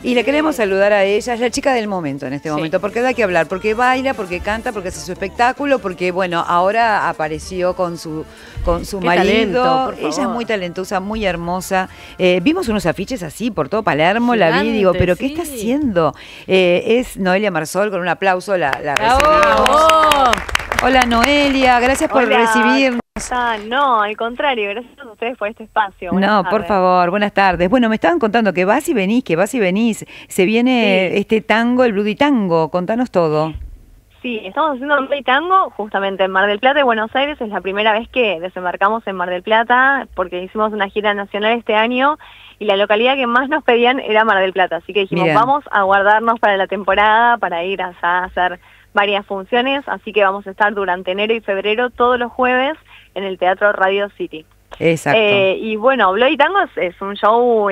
Y le queremos saludar a ella, es la chica del momento en este momento, porque da que hablar, porque baila, porque canta, porque hace su espectáculo, porque bueno, ahora apareció con su marido. Talento, ella es muy talentosa, muy hermosa. Vimos unos afiches así por todo Palermo, Gigante, la vi, digo, pero ¿qué está haciendo? Es Noelia Marsol, con un aplauso la recibimos. Hola Noelia, gracias por recibirnos. No, al contrario, gracias a ustedes por este espacio. Por favor, buenas tardes. Bueno, me estaban contando que vas y venís. Se viene este tango, el Bloody Tango. Contanos todo. Sí, estamos haciendo el Bloody Tango justamente en Mar del Plata y Buenos Aires. Es la primera vez que desembarcamos en Mar del Plata porque hicimos una gira nacional este año y la localidad que más nos pedían era Mar del Plata. Así que dijimos, vamos a guardarnos para la temporada, para ir a hacer varias funciones. Así que vamos a estar durante enero y febrero todos los jueves en el Teatro Radio City. Exacto. Y bueno, Bloody Tango es un show,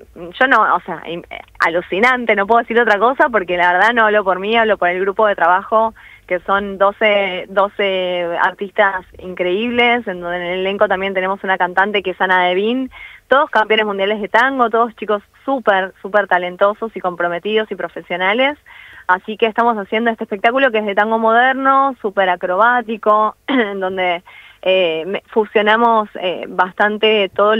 alucinante, no puedo decir otra cosa porque la verdad no hablo por mí, hablo por el grupo de trabajo, que son 12 artistas increíbles, en donde en el elenco también tenemos una cantante que es Ana Devin, todos campeones mundiales de tango, todos chicos súper talentosos y comprometidos y profesionales. Así que estamos haciendo este espectáculo que es de tango moderno, súper acrobático, en donde fusionamos bastante todo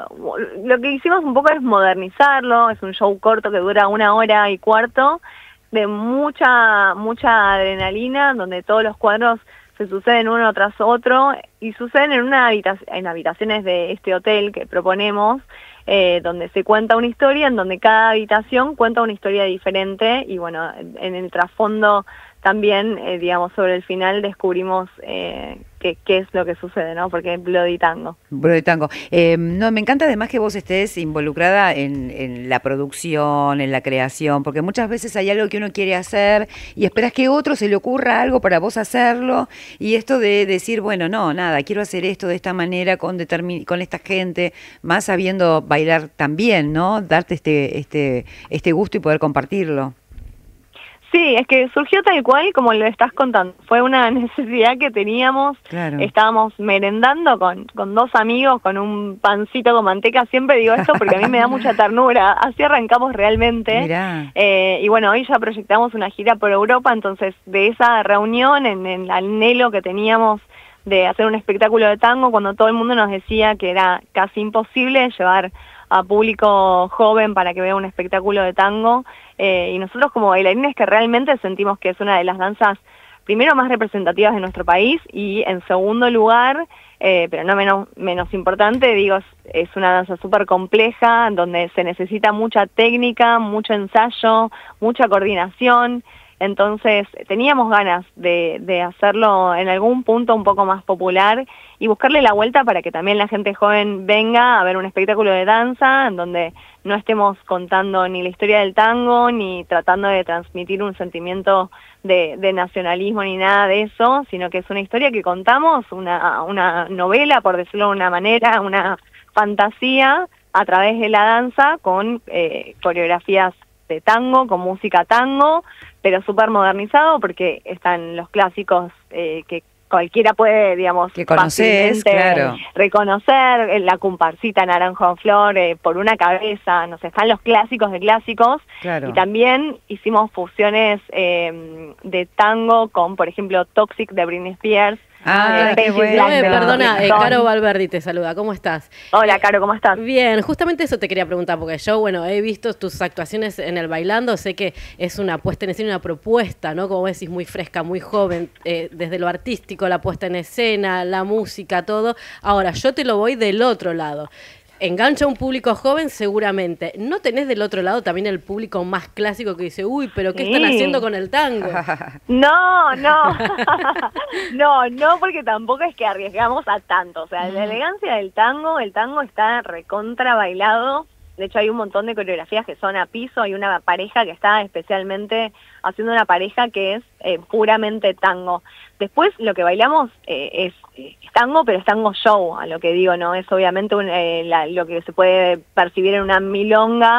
lo que hicimos un poco es modernizarlo. Es un show corto que dura 1 hora y cuarto, de mucha adrenalina, donde todos los cuadros se suceden uno tras otro y suceden en habitaciones de este hotel que proponemos, donde se cuenta una historia, en donde cada habitación cuenta una historia diferente y bueno, en el trasfondo también, digamos, sobre el final descubrimos qué es lo que sucede, ¿no? Porque es Bloody Tango. Bloody Tango. No, me encanta además que vos estés involucrada en la producción, en la creación, porque muchas veces hay algo que uno quiere hacer y esperas que otro se le ocurra algo para vos hacerlo, y esto de decir, bueno, no, nada, quiero hacer esto de esta manera, con esta gente, más sabiendo bailar también, ¿no? Darte este gusto y poder compartirlo. Sí, es que surgió tal cual como lo estás contando. Fue una necesidad que teníamos. Claro. Estábamos merendando con 2 amigos, con un pancito con manteca. Siempre digo esto porque a mí me da mucha ternura. Así arrancamos realmente. Y bueno, hoy ya proyectamos una gira por Europa. Entonces, de esa reunión, en el anhelo que teníamos de hacer un espectáculo de tango, cuando todo el mundo nos decía que era casi imposible llevar a público joven para que vea un espectáculo de tango, y nosotros como bailarines que realmente sentimos que es una de las danzas primero más representativas de nuestro país y en segundo lugar, pero no menos importante, digo, es una danza súper compleja donde se necesita mucha técnica, mucho ensayo, mucha coordinación. Entonces teníamos ganas de hacerlo en algún punto un poco más popular y buscarle la vuelta para que también la gente joven venga a ver un espectáculo de danza en donde no estemos contando ni la historia del tango ni tratando de transmitir un sentimiento de nacionalismo ni nada de eso, sino que es una historia que contamos, una novela, por decirlo de una manera, una fantasía a través de la danza con coreografías de tango, con música tango, pero súper modernizado porque están los clásicos que cualquiera puede, digamos, que conoces, claro, reconocer, la comparsita Naranjo en Flor, Por una cabeza, no sé, están los clásicos de clásicos, claro. Y también hicimos fusiones de tango con, por ejemplo, Toxic de Britney Spears. Qué bueno. Perdona, Caro Valverdi te saluda, ¿cómo estás? Hola, Caro, ¿cómo estás? Bien, justamente eso te quería preguntar, porque yo, bueno, he visto tus actuaciones en el Bailando, sé que es una puesta en escena, una propuesta, ¿no? Como vos decís, muy fresca, muy joven, desde lo artístico, la puesta en escena, la música, todo. Ahora, yo te lo voy del otro lado. Engancha a un público joven seguramente. ¿No tenés del otro lado también el público más clásico que dice, uy, pero qué están haciendo con el tango? No, porque tampoco es que arriesgamos a tanto. O sea, la elegancia del tango, el tango está recontra bailado. De hecho, hay un montón de coreografías que son a piso. Hay una pareja que está especialmente haciendo una pareja que es puramente tango. Después, lo que bailamos es tango, pero es tango show, a lo que digo, ¿no? Es obviamente lo que se puede percibir en una milonga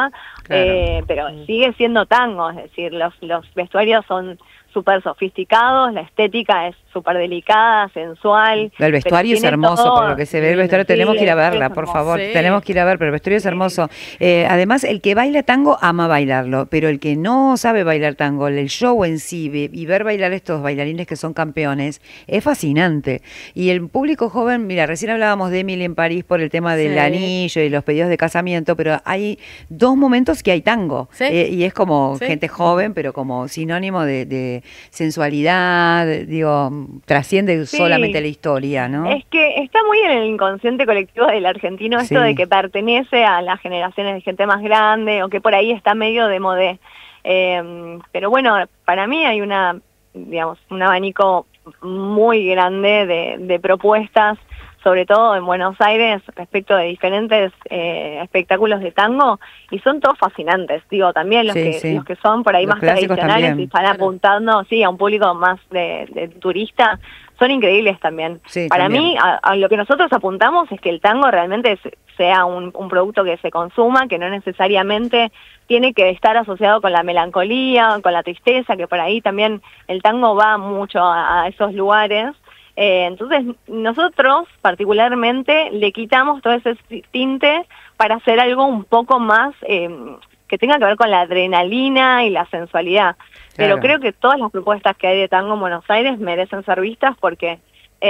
Claro. pero sigue siendo tango, es decir, los vestuarios son súper sofisticados, la estética es súper delicada, sensual. El vestuario es hermoso, todo, por lo que se ve el vestuario, sí, tenemos que ir a verla, por favor, sí. tenemos que ir a ver, pero el vestuario es hermoso. Además, el que baila tango ama bailarlo, pero el que no sabe bailar tango, el show en sí, y ver bailar estos bailarines que son campeones, es fascinante. Y el público joven, mira, recién hablábamos de Emily en París por el tema del anillo y los pedidos de casamiento, pero hay dos momentos que hay tango, y es como gente joven, pero como sinónimo de sensualidad, digo, trasciende solamente la historia, ¿no? Es que está muy en el inconsciente colectivo del argentino esto de que pertenece a las generaciones de gente más grande o que por ahí está medio de modé. Pero bueno, para mí hay digamos, un abanico muy grande de propuestas, sobre todo en Buenos Aires, respecto de diferentes espectáculos de tango, y son todos fascinantes. Digo, también los que son por ahí los más tradicionales también. Y están apuntando a un público más de turista, son increíbles también. Para mí, a lo que nosotros apuntamos es que el tango realmente sea un producto que se consuma, que no necesariamente tiene que estar asociado con la melancolía, con la tristeza, que por ahí también el tango va mucho a esos lugares. Entonces nosotros particularmente le quitamos todo ese tinte para hacer algo un poco más que tenga que ver con la adrenalina y la sensualidad. Pero creo que todas las propuestas que hay de tango en Buenos Aires merecen ser vistas porque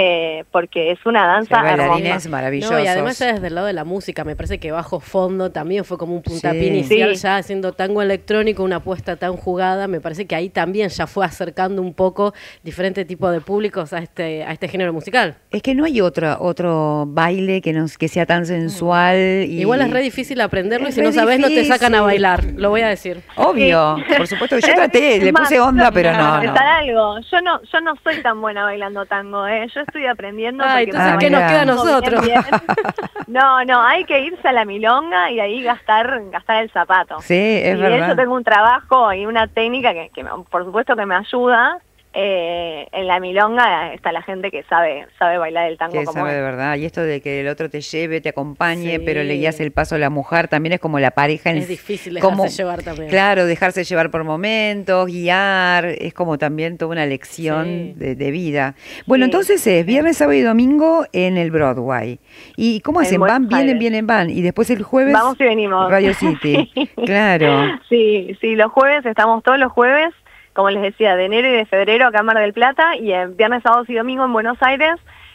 es una danza hermosa. Maravillosos. No, y además ya desde el lado de la música, me parece que Bajo Fondo también fue como un puntapié inicial, ya haciendo tango electrónico, una apuesta tan jugada, me parece que ahí también ya fue acercando un poco diferentes tipos de públicos a este género musical. Es que no hay otro baile que sea tan sensual. Igual es re difícil aprenderlo y si no sabes no te sacan a bailar, lo voy a decir. Obvio, por supuesto que yo traté, le puse onda, pero no. Algo. Yo no soy tan buena bailando tango, Yo estoy aprendiendo. Entonces, ¿qué nos queda a nosotros? Bien. No, hay que irse a la milonga y ahí gastar el zapato. Sí, es verdad. Y de hecho tengo un trabajo y una técnica que por supuesto que me ayuda. En la milonga está la gente que sabe bailar el tango que como sabe de verdad. Y esto de que el otro te lleve, te acompañe, pero le guías el paso a la mujer, también es como la pareja. Es difícil dejarse llevar también. Claro, dejarse llevar por momentos, guiar, es como también toda una lección de vida. Bueno, entonces es viernes, sábado y domingo en el Broadway. ¿Y cómo hacen? Van. Y después el jueves vamos y venimos. Radio City. Claro. Sí, los jueves, estamos todos los jueves, como les decía, de enero y de febrero acá en Mar del Plata, y en viernes, sábados y domingo en Buenos Aires,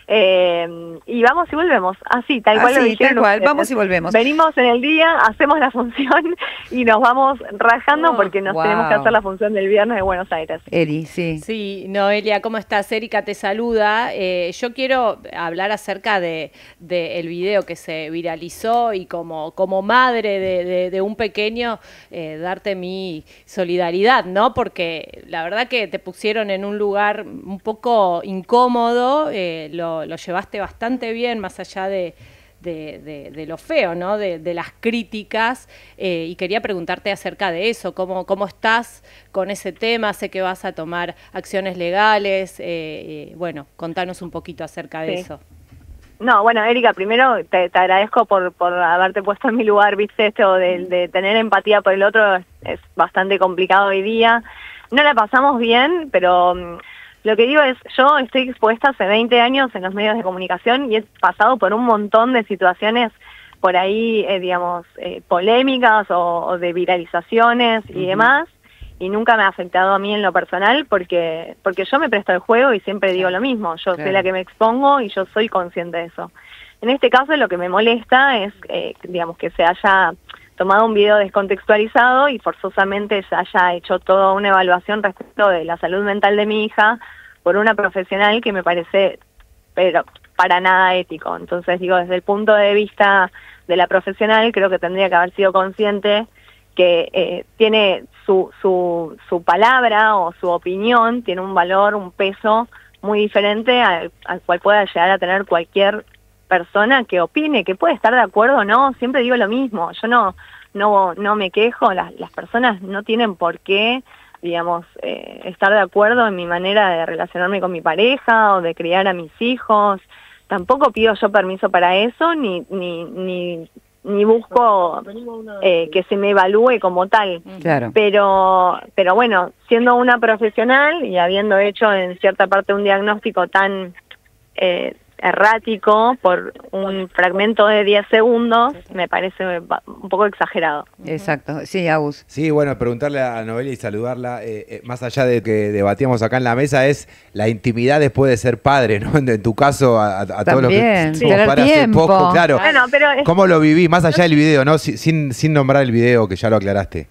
y vamos y volvemos, así, tal cual lo dijeron ustedes. Vamos y volvemos. Venimos en el día, hacemos la función y nos vamos rajando porque nos tenemos que hacer la función del viernes de Buenos Aires. Eri, sí. Sí, Noelia, ¿cómo estás? Erika te saluda. Yo quiero hablar acerca de el video que se viralizó y como madre de un pequeño, darte mi solidaridad, ¿no? Porque la verdad que te pusieron en un lugar un poco incómodo, lo llevaste bastante bien, más allá de lo feo, ¿no? De las críticas, y quería preguntarte acerca de eso, cómo estás con ese tema. Sé que vas a tomar acciones legales, bueno, contanos un poquito acerca de eso. No, bueno, Erika, primero te agradezco por haberte puesto en mi lugar, viste, esto de tener empatía por el otro es bastante complicado hoy día. No la pasamos bien, pero lo que digo es, yo estoy expuesta hace 20 años en los medios de comunicación y he pasado por un montón de situaciones por ahí, digamos, polémicas o de viralizaciones y demás, y nunca me ha afectado a mí en lo personal porque yo me presto al juego y siempre digo lo mismo, yo soy la que me expongo y yo soy consciente de eso. En este caso lo que me molesta es, digamos, que se haya tomado un video descontextualizado y forzosamente se haya hecho toda una evaluación respecto de la salud mental de mi hija por una profesional que me parece, pero para nada ético. Entonces digo, desde el punto de vista de la profesional, creo que tendría que haber sido consciente que tiene su palabra o su opinión, tiene un valor, un peso muy diferente al cual pueda llegar a tener cualquier persona que opine, que puede estar de acuerdo o no. Siempre digo lo mismo, yo no me quejo, las personas no tienen por qué, digamos, estar de acuerdo en mi manera de relacionarme con mi pareja o de criar a mis hijos. Tampoco pido yo permiso para eso, ni ni busco que se me evalúe como tal. Claro. Pero bueno, siendo una profesional y habiendo hecho en cierta parte un diagnóstico tan errático por un fragmento de 10 segundos, me parece un poco exagerado. Exacto, sí, Agus. Sí, bueno, preguntarle a Noelia y saludarla, más allá de que debatíamos acá en la mesa, es la intimidad después de ser padre, ¿no? En tu caso, a todos los que somos padres hace poco, claro. Bueno, pero ¿Cómo lo viví? Más allá del video, ¿no? Sin nombrar el video, que ya lo aclaraste.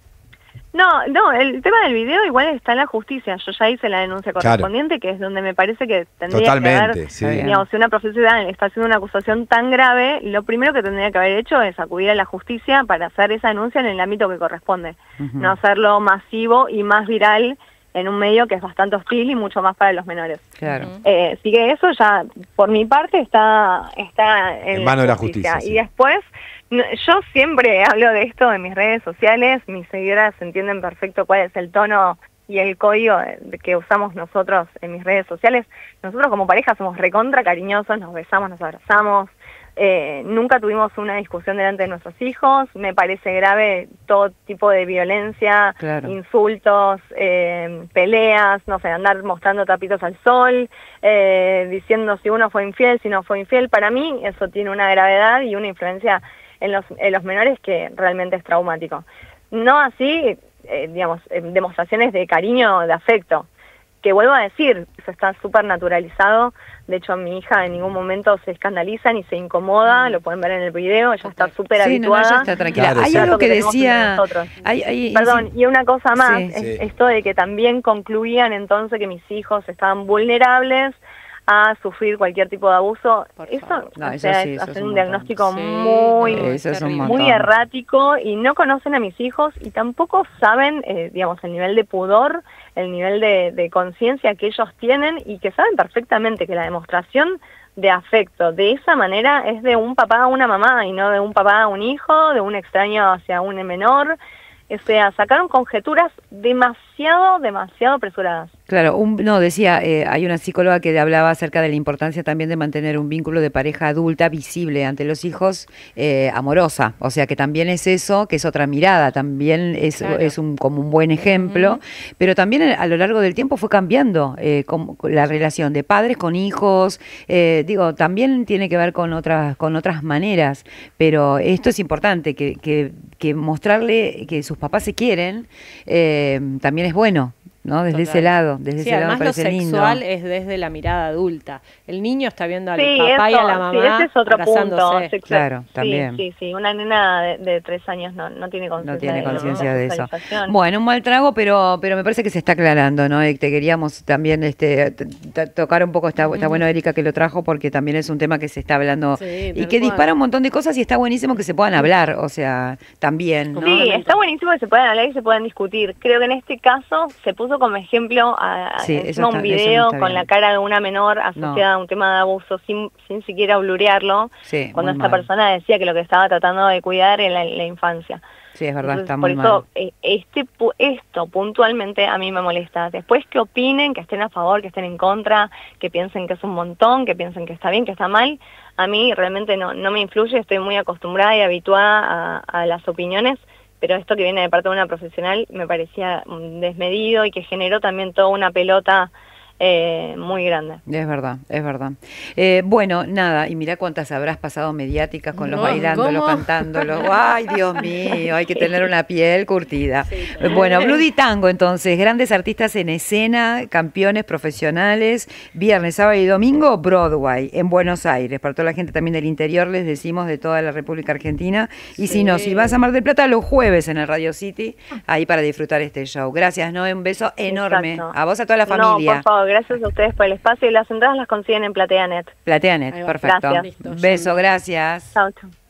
No, el tema del video igual está en la justicia. Yo ya hice la denuncia correspondiente, que es donde me parece que tendría que haber, digamos, si una profesional está haciendo una acusación tan grave, lo primero que tendría que haber hecho es acudir a la justicia para hacer esa denuncia en el ámbito que corresponde. No hacerlo masivo y más viral en un medio que es bastante hostil y mucho más para los menores. Claro. Así que eso ya, por mi parte, está en mano de la justicia. Y después, yo siempre hablo de esto en mis redes sociales, mis seguidoras entienden perfecto cuál es el tono y el código que usamos nosotros en mis redes sociales. Nosotros como pareja somos recontra cariñosos, nos besamos, nos abrazamos, nunca tuvimos una discusión delante de nuestros hijos. Me parece grave todo tipo de violencia, insultos, peleas, no sé, andar mostrando tapitos al sol, diciendo si uno fue infiel, si no fue infiel. Para mí eso tiene una gravedad y una influencia en los menores que realmente es traumático. No así, digamos, demostraciones de cariño, de afecto, que vuelvo a decir, eso está súper naturalizado. De hecho, mi hija en ningún momento se escandaliza ni se incomoda, lo pueden ver en el video, ella está súper habituada. No, ella está tranquila. Claro, hay algo que decía... Perdón, y una cosa más, esto de que también concluían entonces que mis hijos estaban vulnerables a sufrir cualquier tipo de abuso. Eso es hacer un diagnóstico muy errático, y no conocen a mis hijos y tampoco saben, digamos, el nivel de pudor, el nivel de conciencia que ellos tienen, y que saben perfectamente que la demostración de afecto de esa manera es de un papá a una mamá y no de un papá a un hijo, de un extraño hacia un menor. O sea, sacaron conjeturas demasiado apresuradas. Claro, decía, hay una psicóloga que hablaba acerca de la importancia también de mantener un vínculo de pareja adulta visible ante los hijos, amorosa. O sea, que también es eso, que es otra mirada, también es como un buen ejemplo, pero también a lo largo del tiempo fue cambiando la relación de padres con hijos, también tiene que ver con otras maneras, pero esto es importante, que mostrarle que sus papás se quieren, también es bueno, ¿no? Desde ese lado, además lo sexual es desde la mirada adulta. El niño está viendo al papá y a la mamá ese es otro abrazándose. Punto. Claro, también. Sí, una nena de 3 años no tiene conciencia. No tiene conciencia de eso. Bueno, un mal trago, pero me parece que se está aclarando, ¿no? Y te queríamos también tocar un poco, está bueno, Erika, que lo trajo, porque también es un tema que se está hablando y que dispara un montón de cosas, y está buenísimo que se puedan hablar, o sea, también, ¿no? Sí, está buenísimo que se puedan hablar y se puedan discutir. Creo que en este caso se puso como ejemplo un video con la cara de una menor asociada a un tema de abuso sin siquiera blurearlo, cuando esta persona decía que lo que estaba tratando de cuidar era la infancia. Sí, es verdad. Entonces, está muy mal. Por eso esto puntualmente a mí me molesta. Después que opinen, que estén a favor, que estén en contra, que piensen que es un montón, que piensen que está bien, que está mal, a mí realmente no me influye. Estoy muy acostumbrada y habituada a las opiniones, pero esto que viene de parte de una profesional me parecía desmedido y que generó también toda una pelota muy grande. Es verdad. Bueno, nada, y mirá cuántas habrás pasado mediáticas con los bailándolos, cantándolos. Ay, Dios mío, hay que tener una piel curtida. Bueno, Bloody Tango, entonces, grandes artistas en escena, campeones profesionales, viernes, sábado y domingo, Broadway, en Buenos Aires. Para toda la gente también del interior, les decimos, de toda la República Argentina. Y si no, si vas a Mar del Plata, los jueves en el Radio City, ahí para disfrutar este show. Gracias, Noé, un beso enorme. Exacto. A vos, a toda la familia. Por favor, gracias a ustedes por el espacio, y las entradas las consiguen en PlateaNet. PlateaNet, perfecto. Gracias. Beso, gracias. Chao.